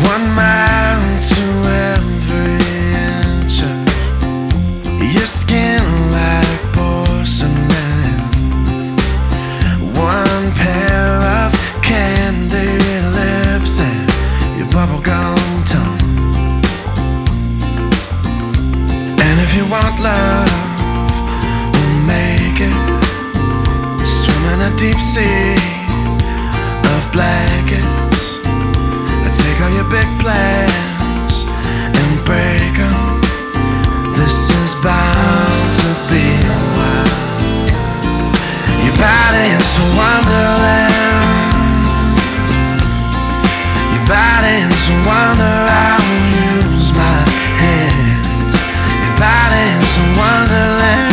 1 mile to every inch of your skin like porcelain. 1 pair of candy lips and your bubblegum tongue. And if you want love, we'll make it. Swim in a deep sea of blankets. I take all your big plans and break them. This is bound to be a while. Your body is a wonderland. Your body is a wonder. I will use my hands. Your body is a wonderland.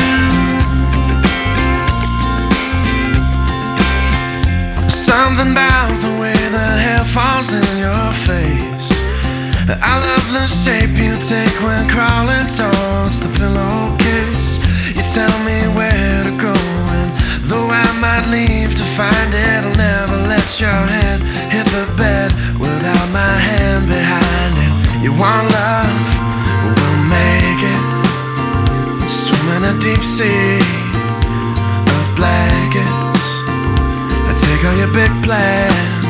Something about the way the hair falls in your face. I love the shape you take when crawling towards the pillowcase. You tell me where to go, and though I might leave to find it, I'll never let your head hit the bed without my hand behind it. You want love? We'll make it. Swim in a deep sea of blankets. I take all your big plans